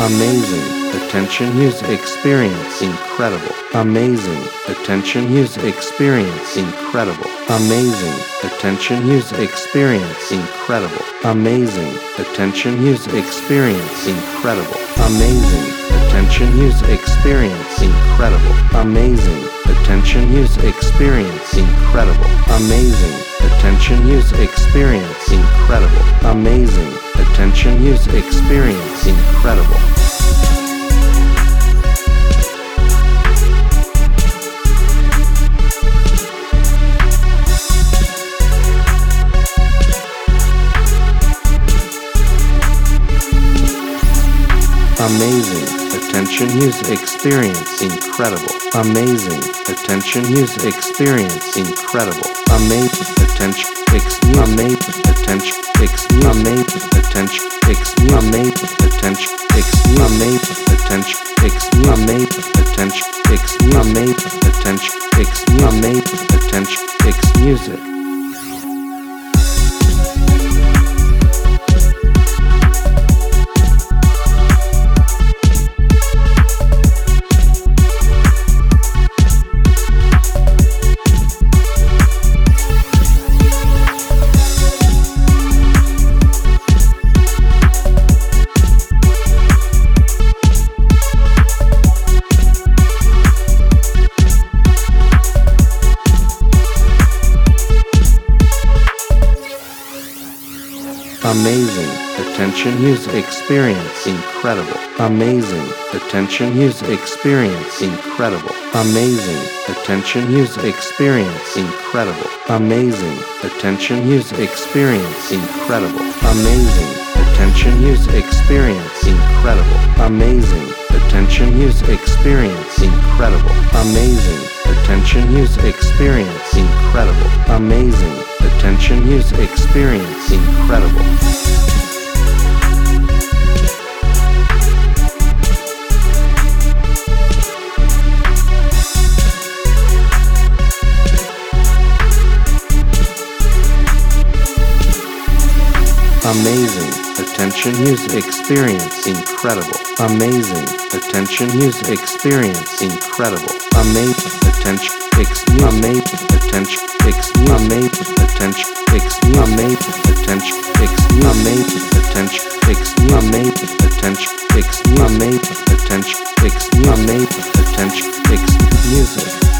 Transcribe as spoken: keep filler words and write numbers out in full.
amazing, attention, user experience, incredible, amazing, attention, user experience, incredible, amazing, attention, user experience, incredible, amazing, attention, user experience, incredible, amazing, attention, user experience, incredible, amazing, attention, user experience, incredible, amazing, attention, user experience, incredible, amazing, attention, user experience, incredible. Amazing, attention, user experience, incredible, amazing, attention, user experience, incredible, amazing, attention, ex, amazing, attention, ex, amazing, attention, ex, amazing, attention, ex, amazing, attention, ex, amazing, attention, ex, amazing, attention, ex, amazing, attention, ex, music. Amazing, attention, user experience, incredible, amazing, attention, user experience, incredible, amazing, attention, user experience, incredible, amazing, attention, user experience, incredible, amazing, attention, user experience, incredible, amazing, attention, user experience, incredible, amazing, attention, user experience, incredible, amazing, attention, user experience, incredible. Amazing, attention, user experience, incredible, amazing, attention, user experience, incredible, amazing, attention, ex, amazing, attention, ex, amazing, attention, ex, amazing, attention, ex, amazing, attention, ex, amazing, attention, ex, amazing, attention, ex, amazing, attention, ex, music.